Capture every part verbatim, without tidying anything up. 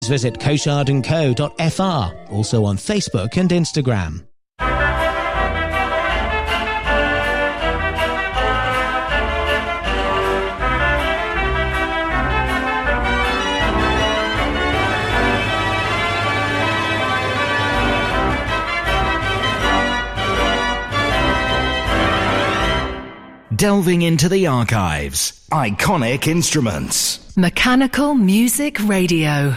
Visit cochard and co dot f r, also on Facebook and Instagram. Delving into the archives. Iconic instruments. Mechanical Music Radio.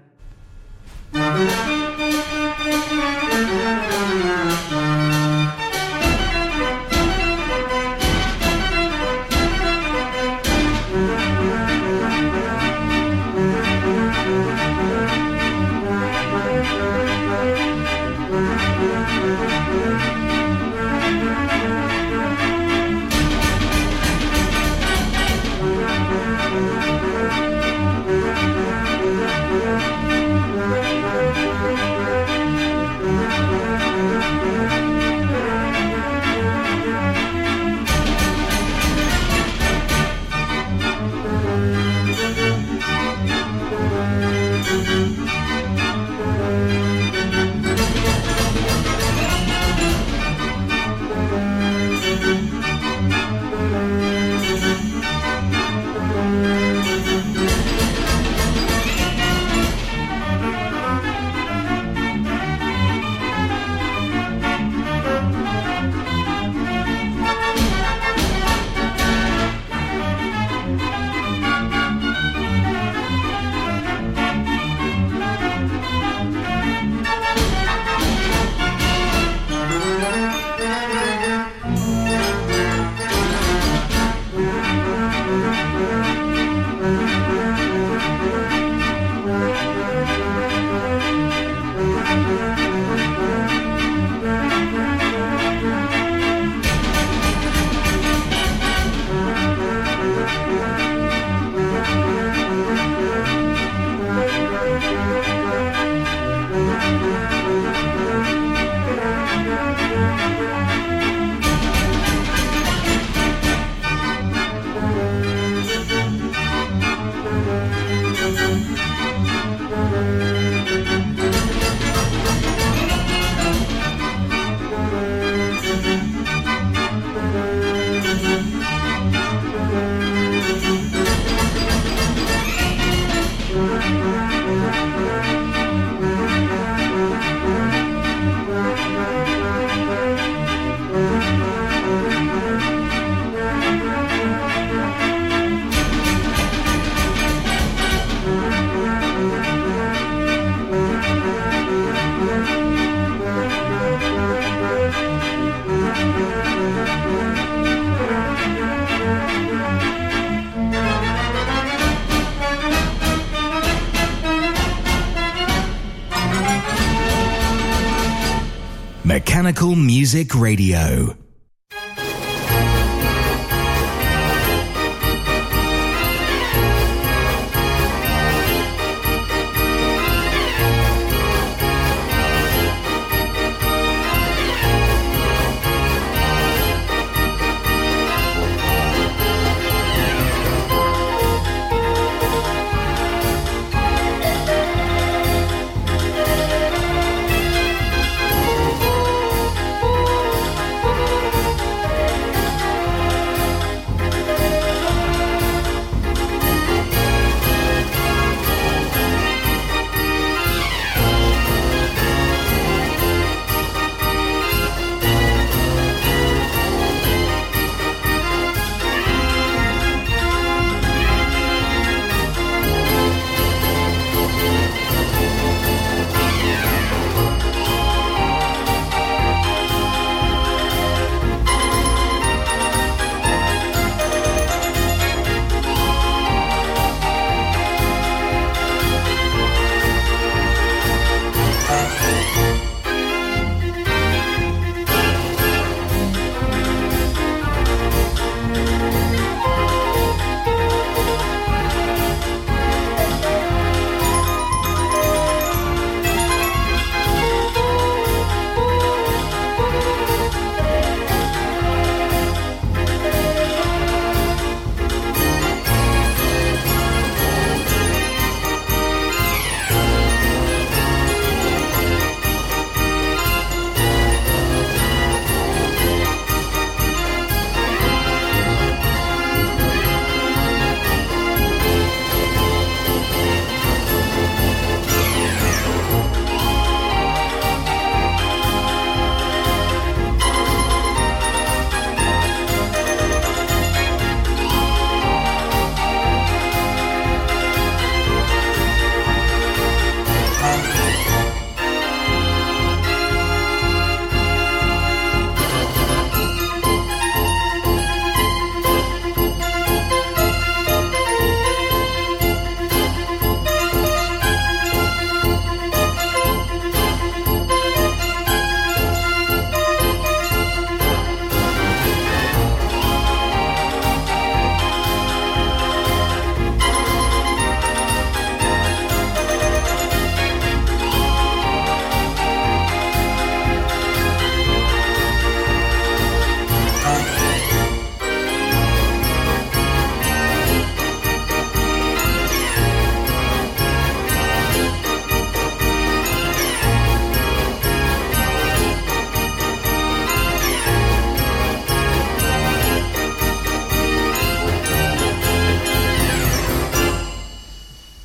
Mechanical Music Radio.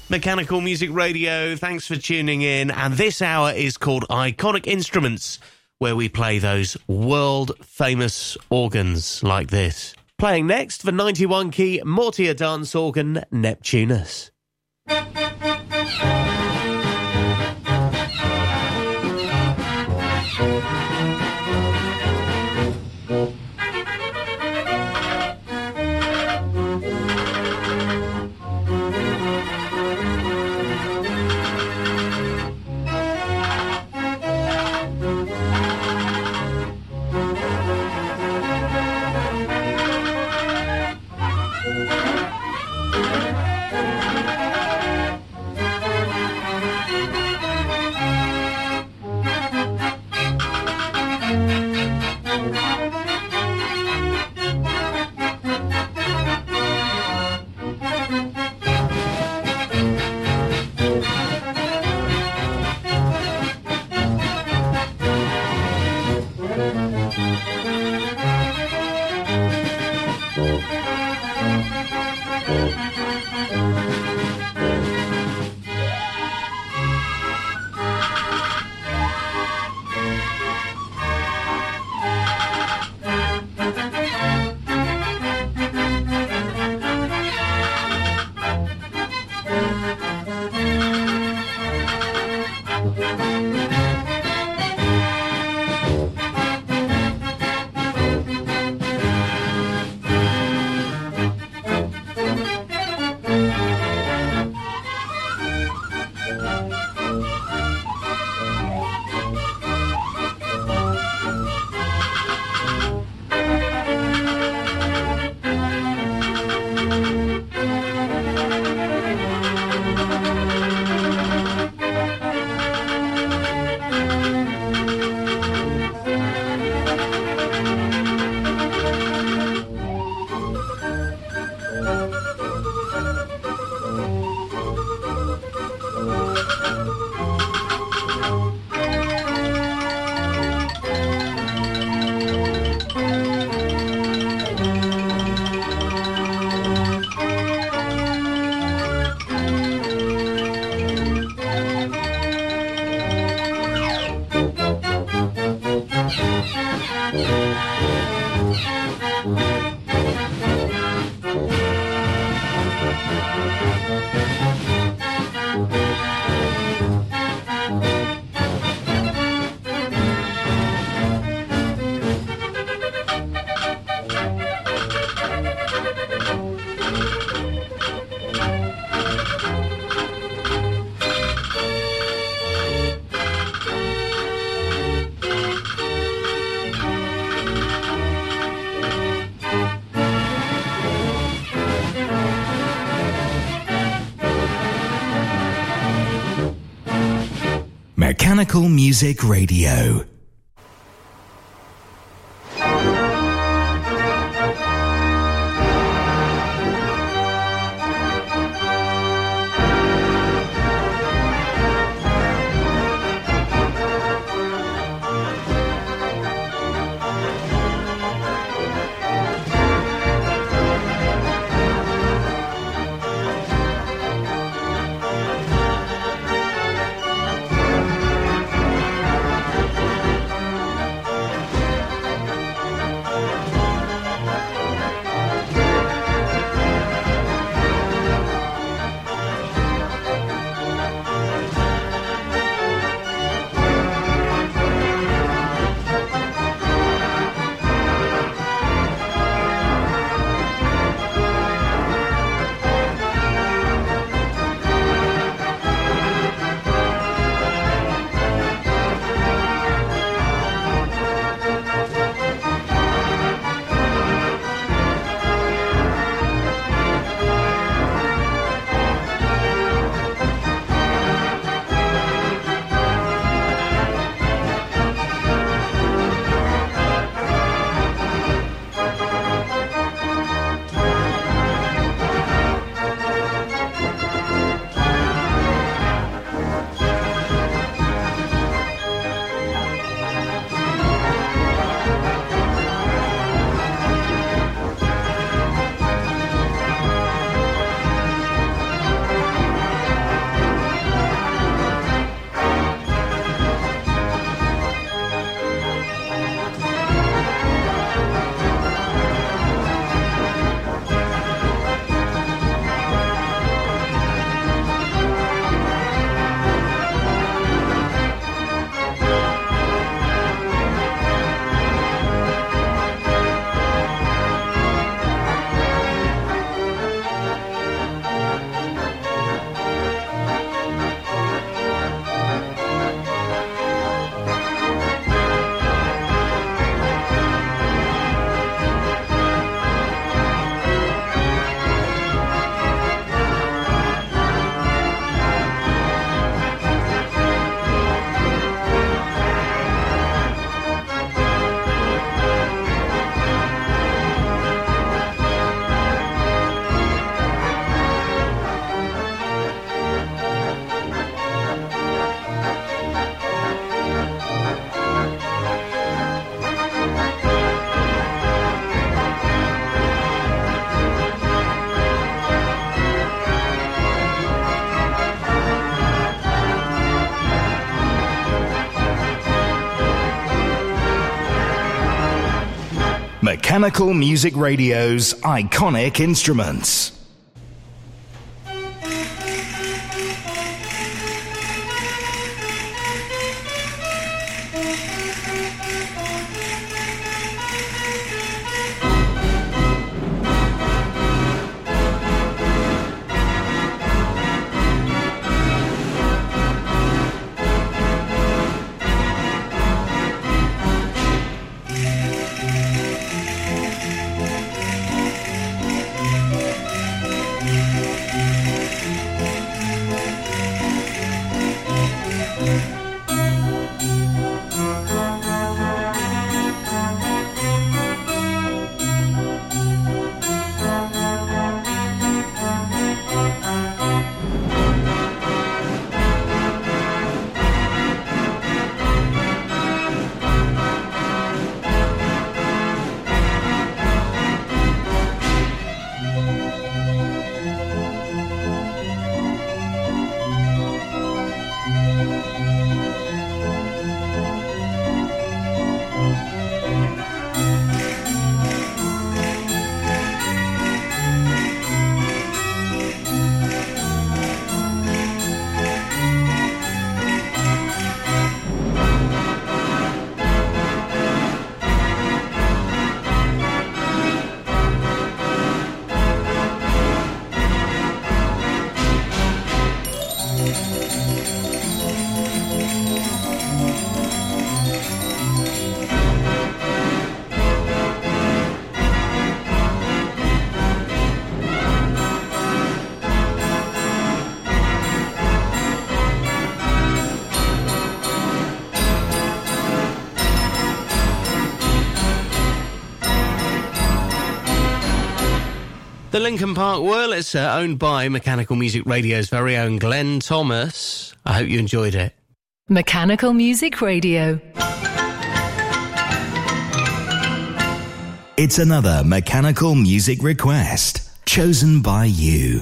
Mechanical Music Radio, thanks for tuning in. And this hour is called Iconic Instruments, where we play those world-famous organs like this. Playing next, the ninety-one key Mortier dance organ Neptunus. Mechanical Music Radio. Mechanical Music Radio's iconic instruments. The Lincoln Park Wurlitzer, owned by Mechanical Music Radio's very own Glenn Thomas. I hope you enjoyed it. Mechanical Music Radio. It's another Mechanical Music request, chosen by you.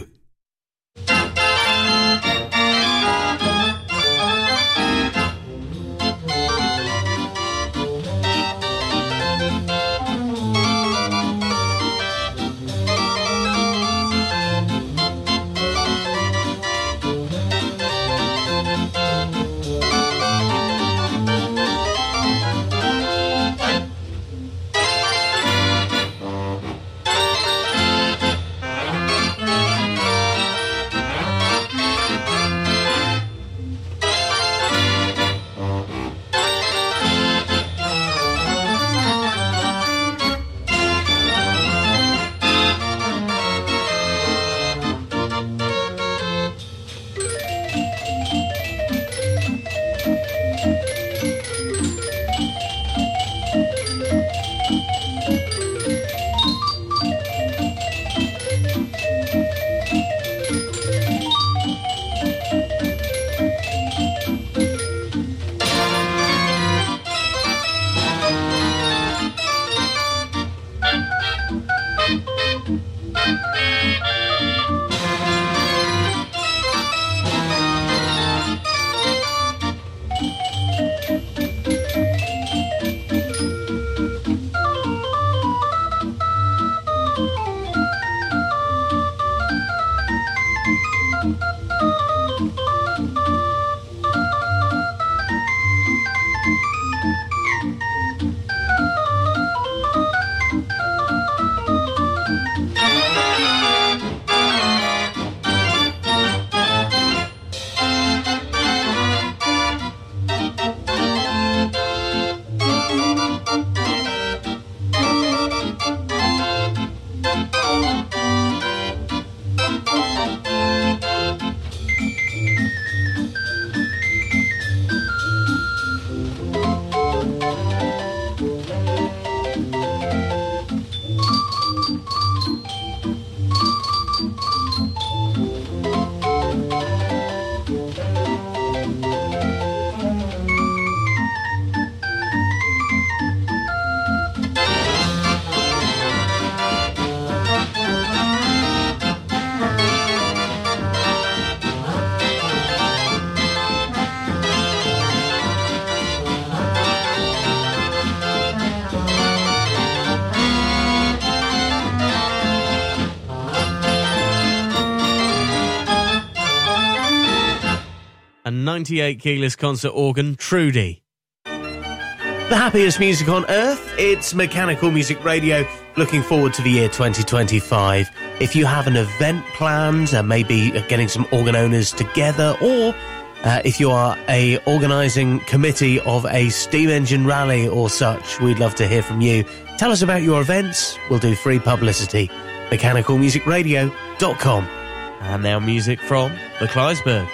Thank you. ninety-eight keyless concert organ, Trudy. The happiest music on earth, it's Mechanical Music Radio, looking forward to the year twenty twenty-five. If you have an event planned, uh, maybe getting some organ owners together, or uh, if you are a organising committee of a steam engine rally or such, we'd love to hear from you. Tell us about your events, we'll do free publicity. mechanical music radio dot com. And now music from the Kleisberg.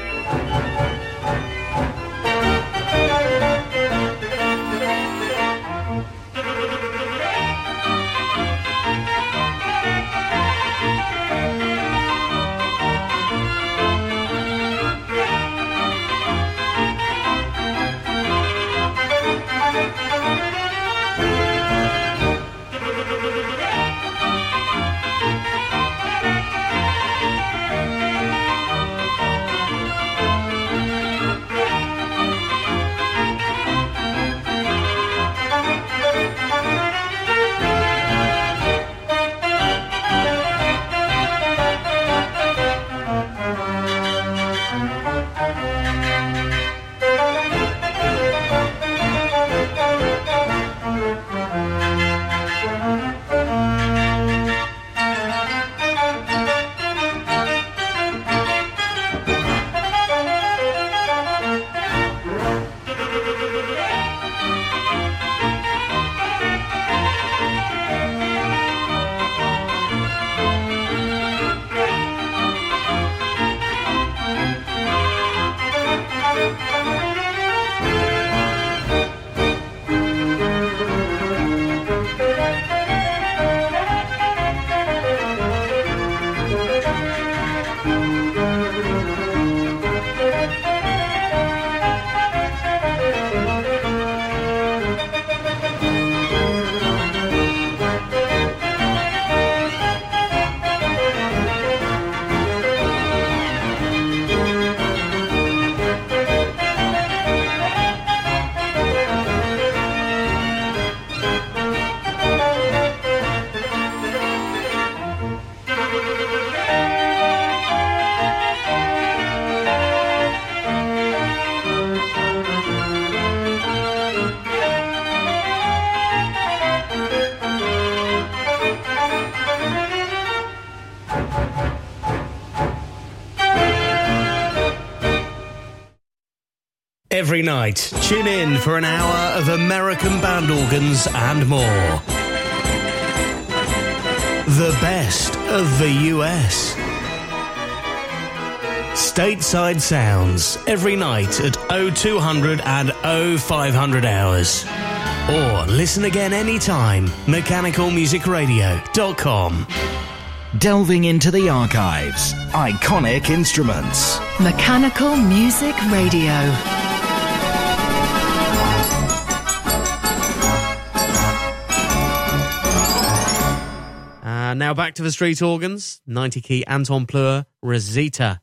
Every night, tune in for an hour of American band organs and more. The best of the U S. Stateside Sounds, every night at oh two hundred and oh five hundred hours. Or listen again anytime, mechanical music radio dot com. Delving into the archives, iconic instruments. Mechanical Music Radio. And now back to the street organs, ninety key Anton Pleur, Rosita.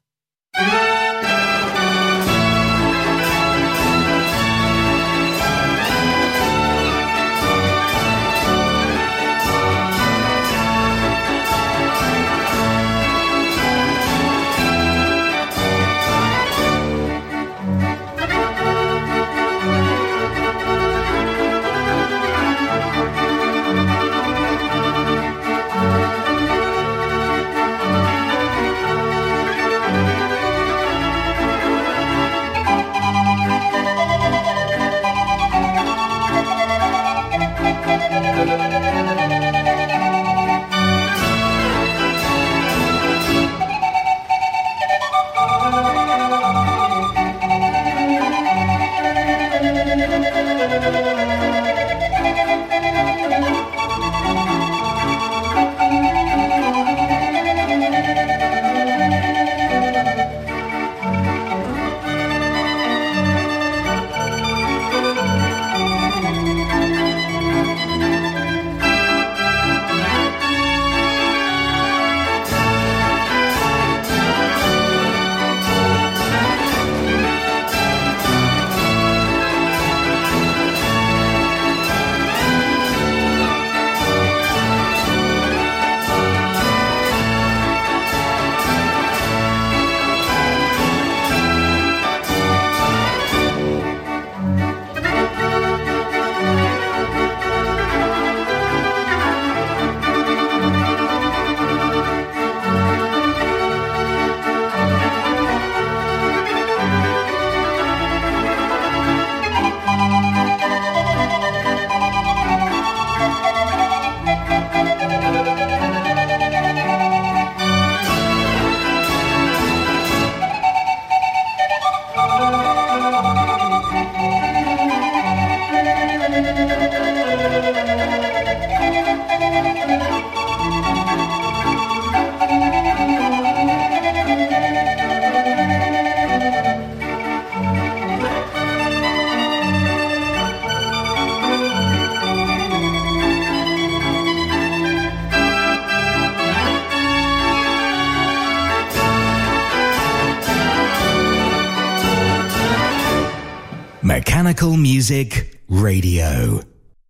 Mechanical Music Radio.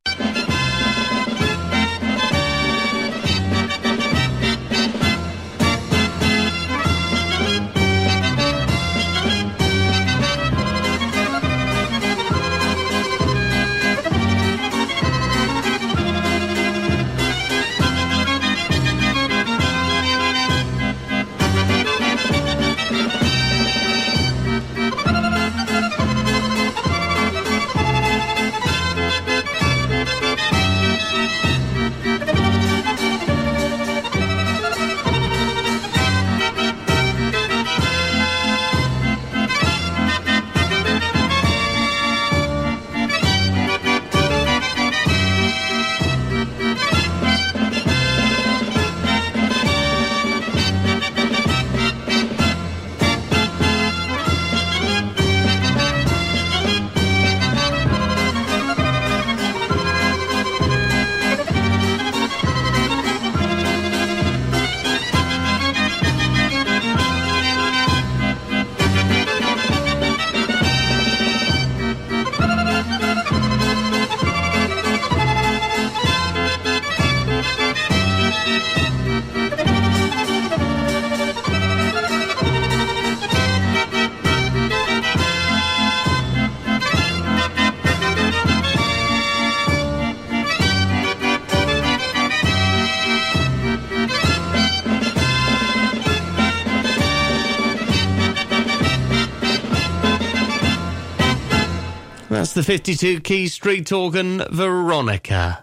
That's the fifty-two key street organ Veronica.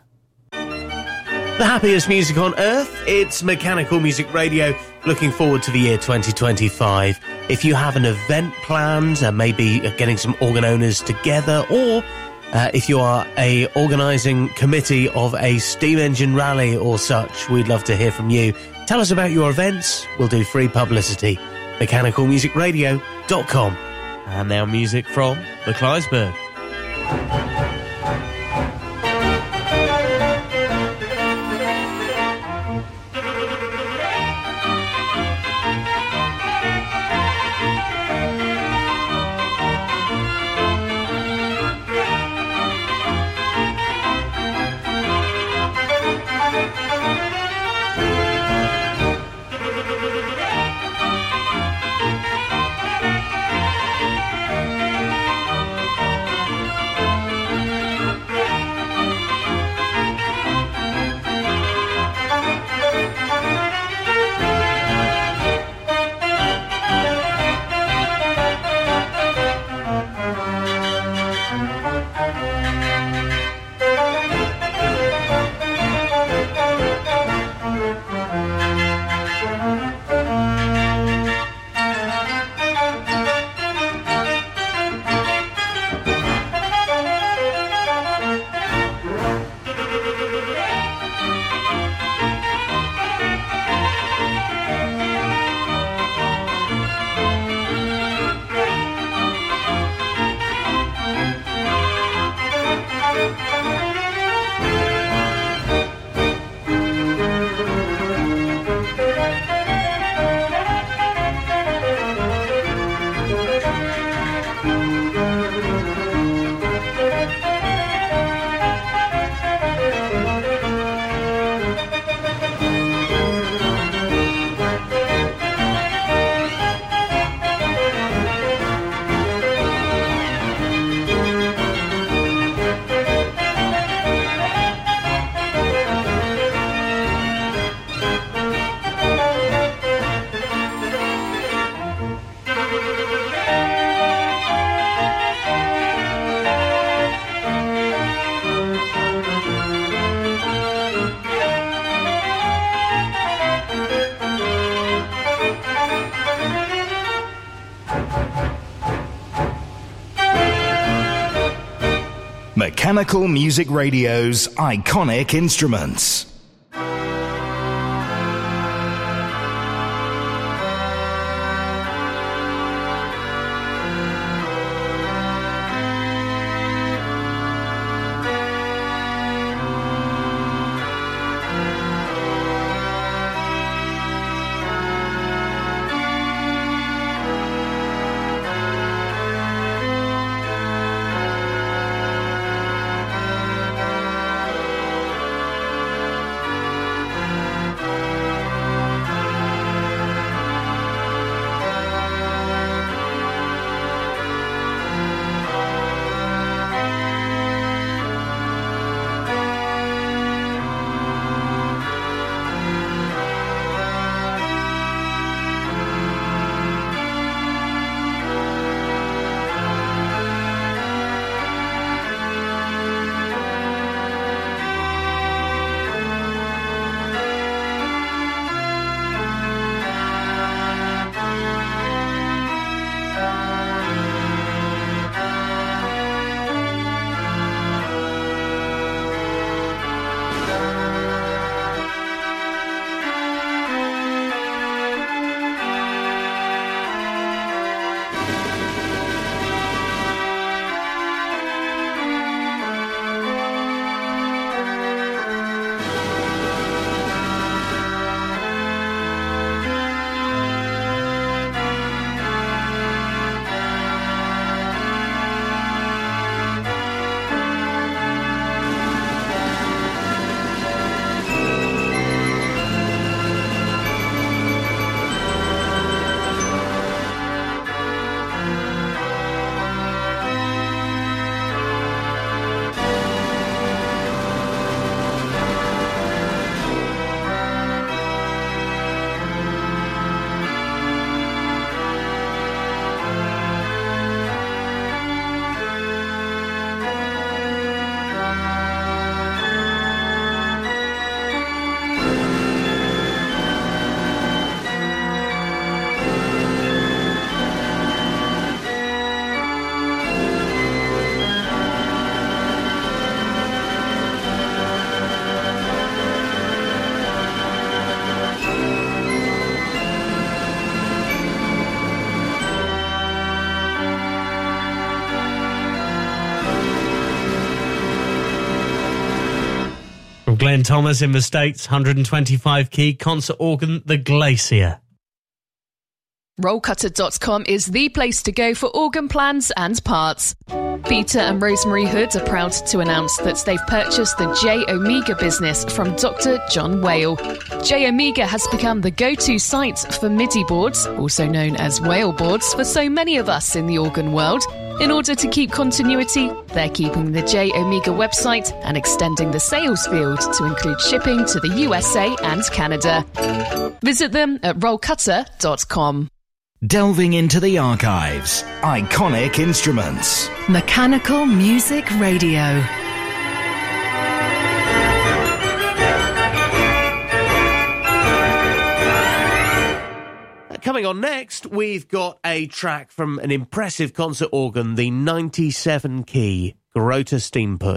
The happiest music on earth, it's Mechanical Music Radio, looking forward to the year twenty twenty-five. If you have an event planned, uh, maybe getting some organ owners together, or uh, if you are a organising committee of a steam engine rally or such, we'd love to hear from you. Tell us about your events, we'll do free publicity. mechanical music radio dot com. And now music from the Kleisberg. Mechanical Music Radio's iconic instruments. From Glenn Thomas in the States, one hundred twenty-five key concert organ, the Glacier. roll cutter dot com is the place to go for organ plans and parts. Peter and Rosemary Hood are proud to announce that they've purchased the J Omega business from Doctor John Whale. J Omega has become the go-to site for MIDI boards, also known as Whale boards, for so many of us in the organ world. In order to keep continuity, they're keeping the J Omega website and extending the sales field to include shipping to the U S A and Canada. Visit them at roll cutter dot com. Delving into the archives. Iconic instruments. Mechanical Music Radio. Coming on next, we've got a track from an impressive concert organ, the ninety-seven key Garota Steenput.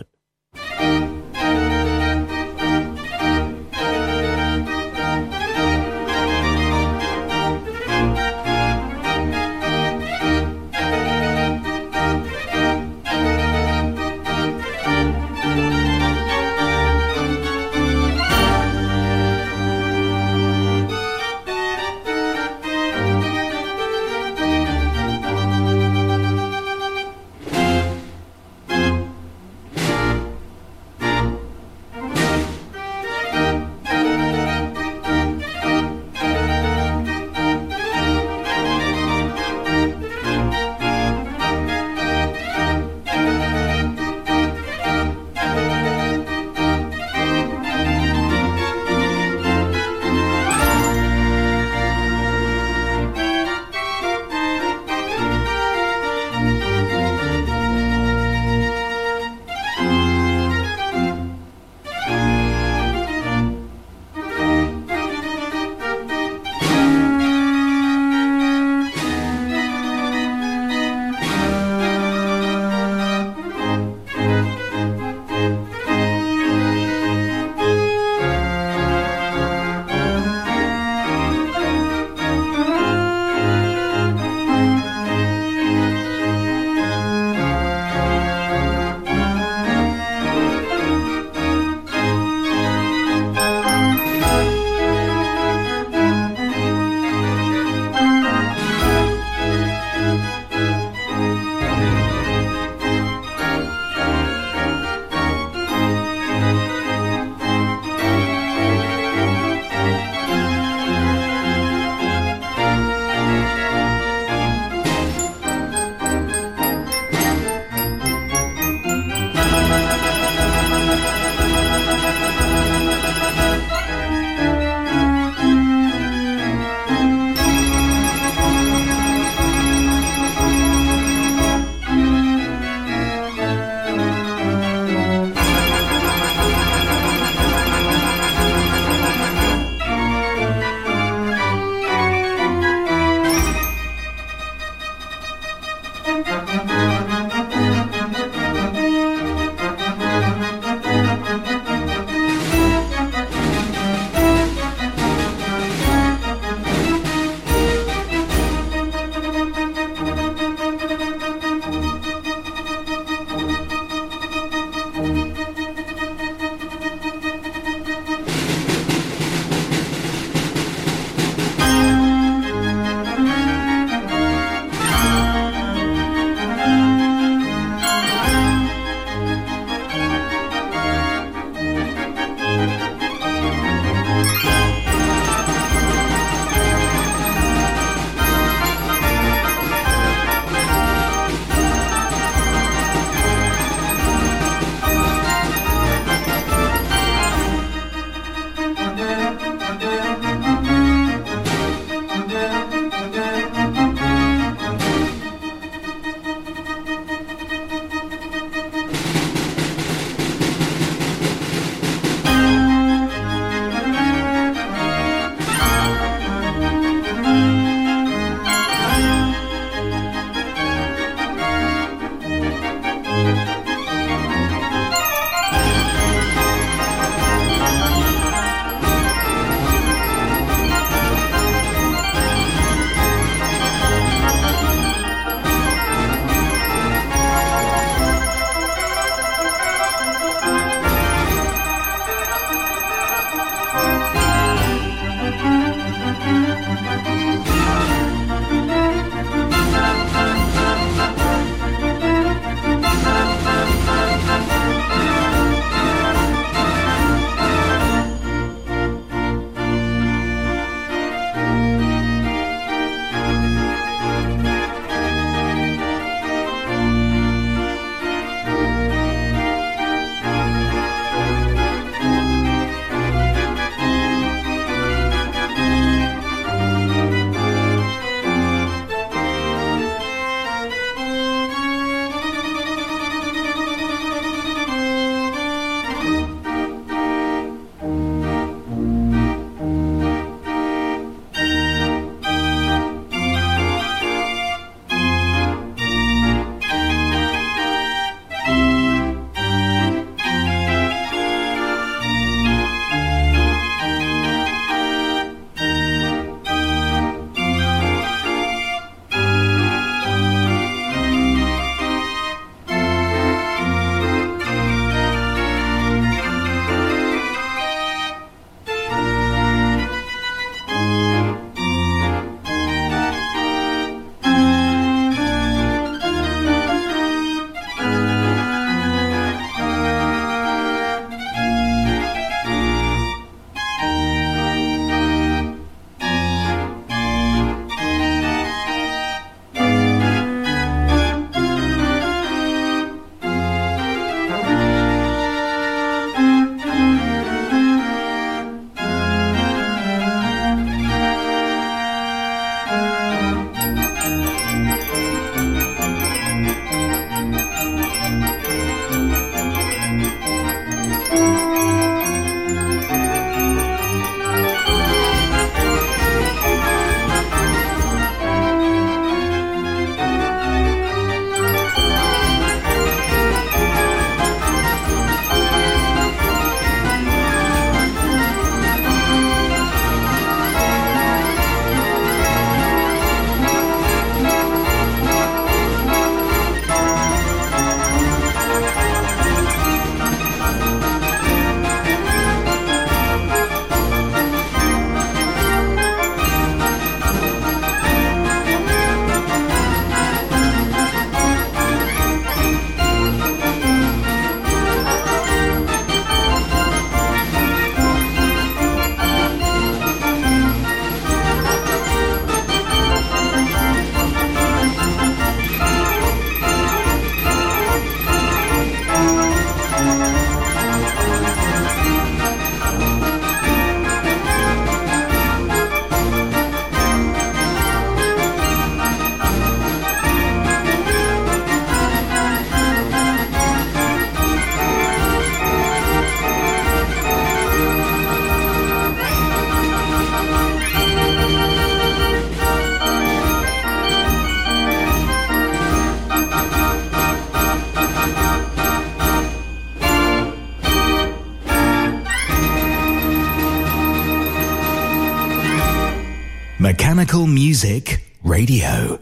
Mechanical Music Radio.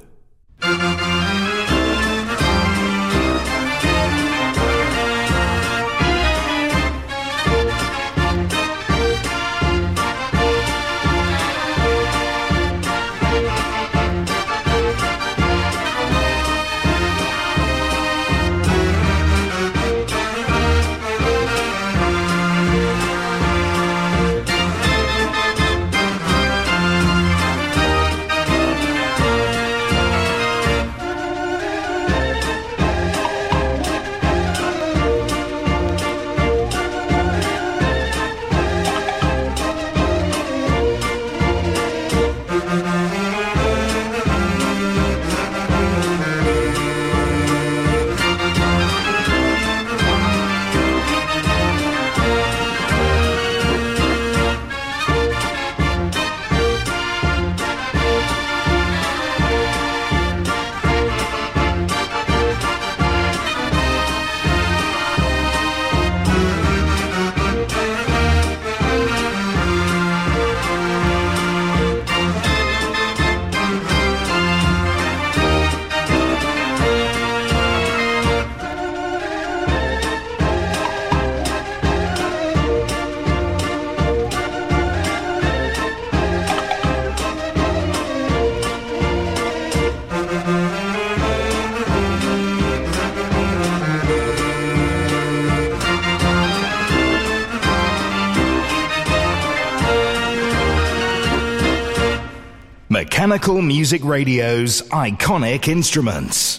Mechanical Music Radio's iconic instruments.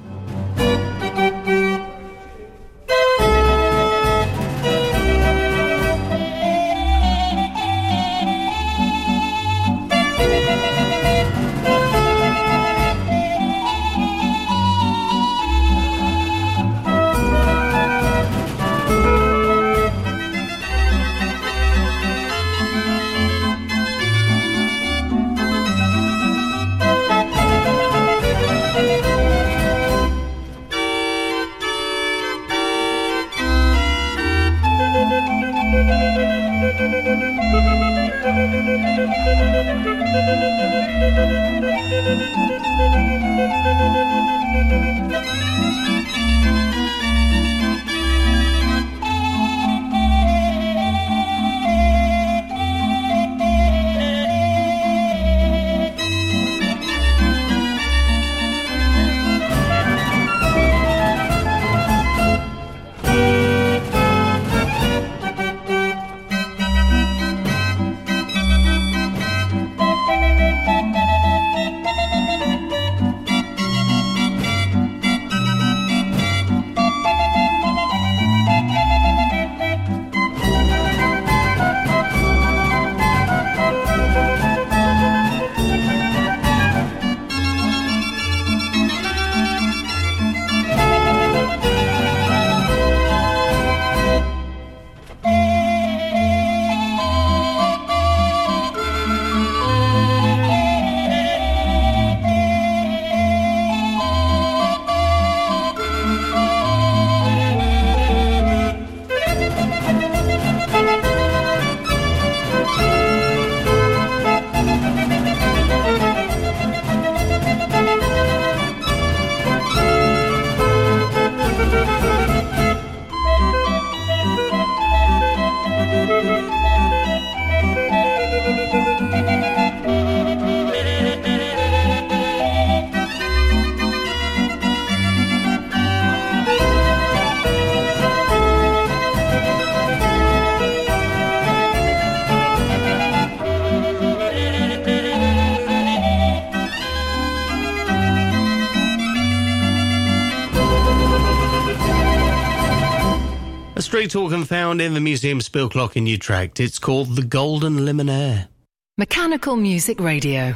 A street organ found in the Museum Spill Clock in Utrecht. It's called the Golden Limonare. Mechanical Music Radio.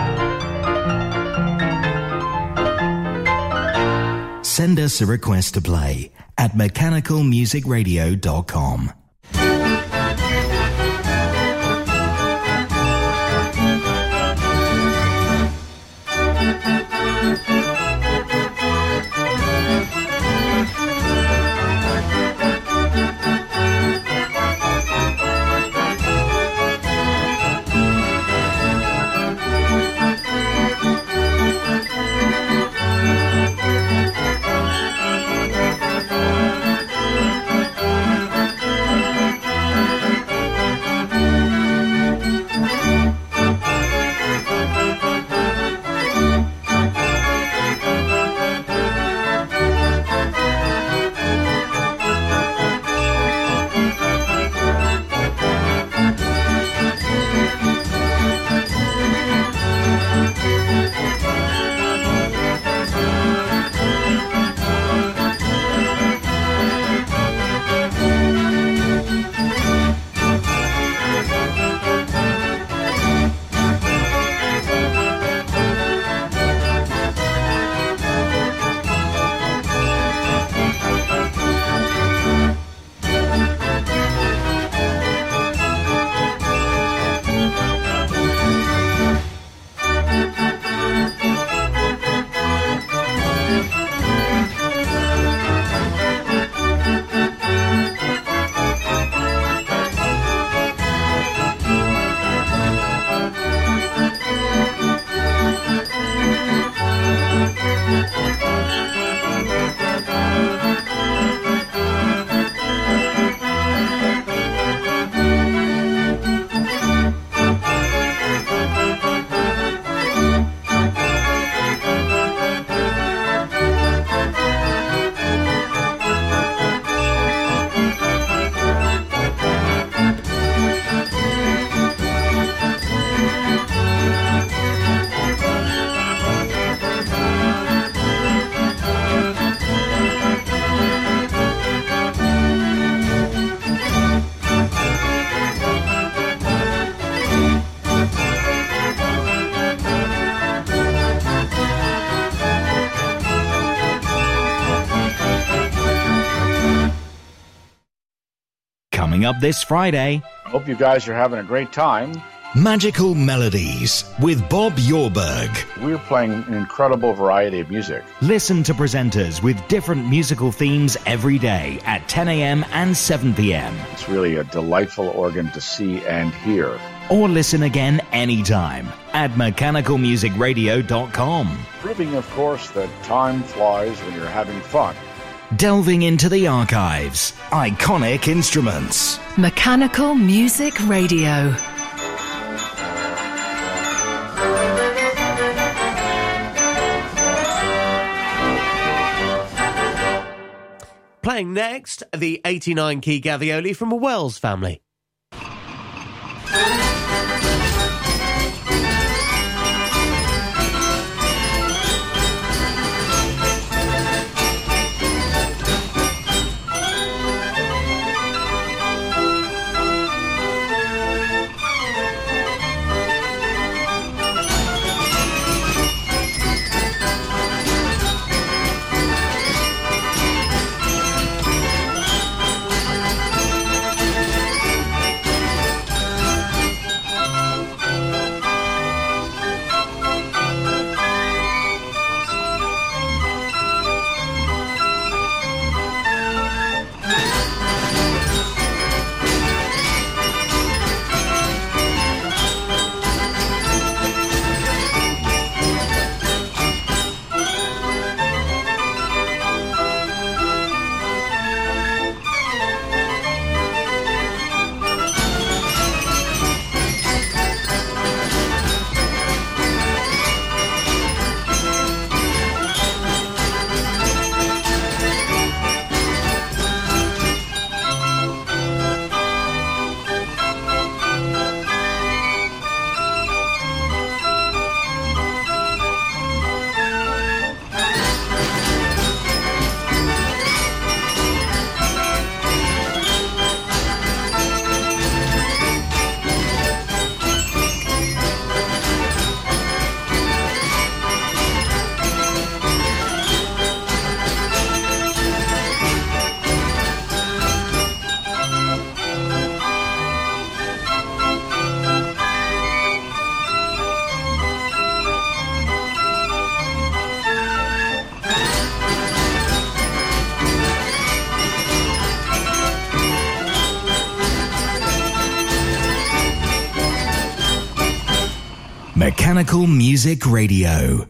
Send us a request to play at mechanical music radio dot com. coming up this Friday. I hope you guys are having a great time. Magical Melodies with Bob Yorberg. We're playing an incredible variety of music. Listen to presenters with different musical themes every day at ten a.m. and seven p.m. It's really a delightful organ to see and hear. Or listen again anytime at mechanical music radio dot com. Proving, of course, that time flies when you're having fun. Delving into the archives. Iconic instruments. Mechanical Music Radio. Playing next, the eighty-nine key Gavioli from a Wells family. Mechanical Music Radio.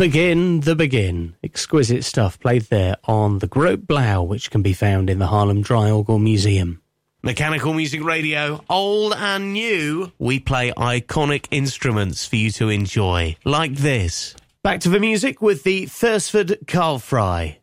Begin the Begin. Exquisite stuff played there on the Groot Blau, which can be found in the Haarlem Draaiorgel Museum. Mechanical Music Radio, old and new, we play iconic instruments for you to enjoy, like this. Back to the music with the Thursford Carl Fry.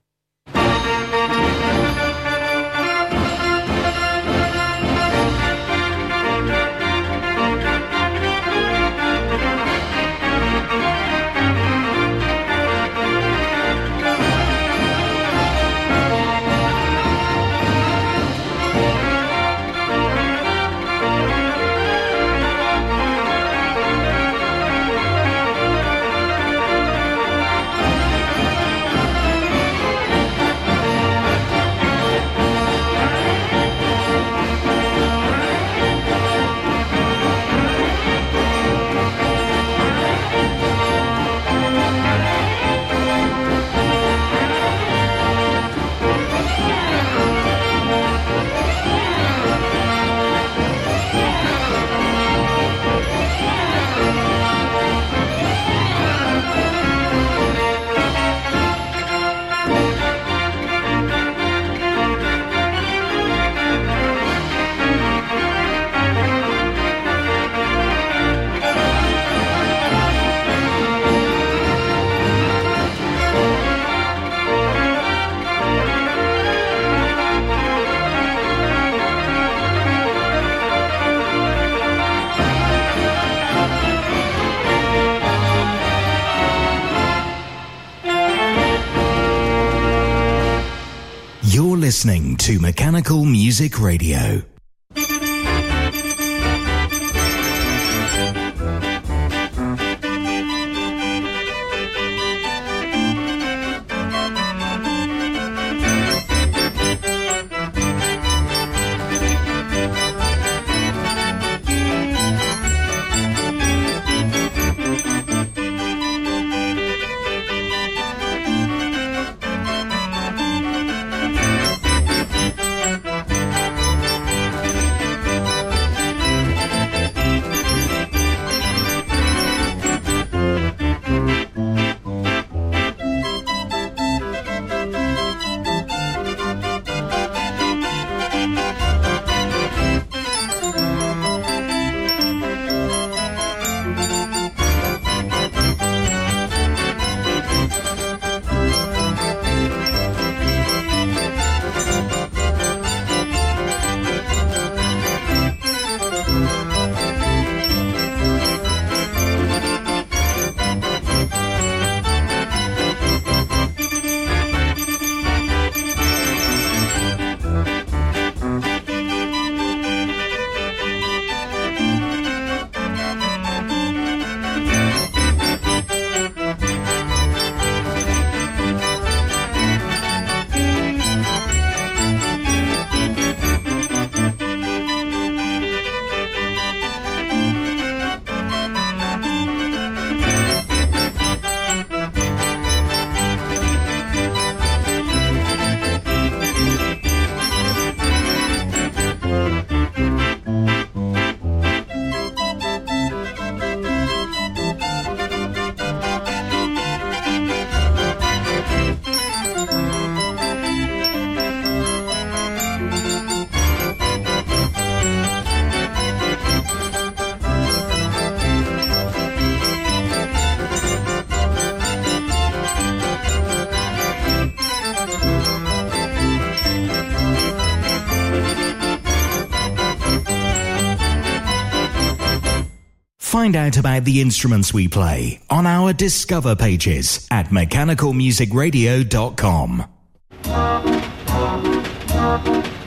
Listening to Mechanical Music Radio. Find out about the instruments we play on our Discover pages at mechanical music radio dot com.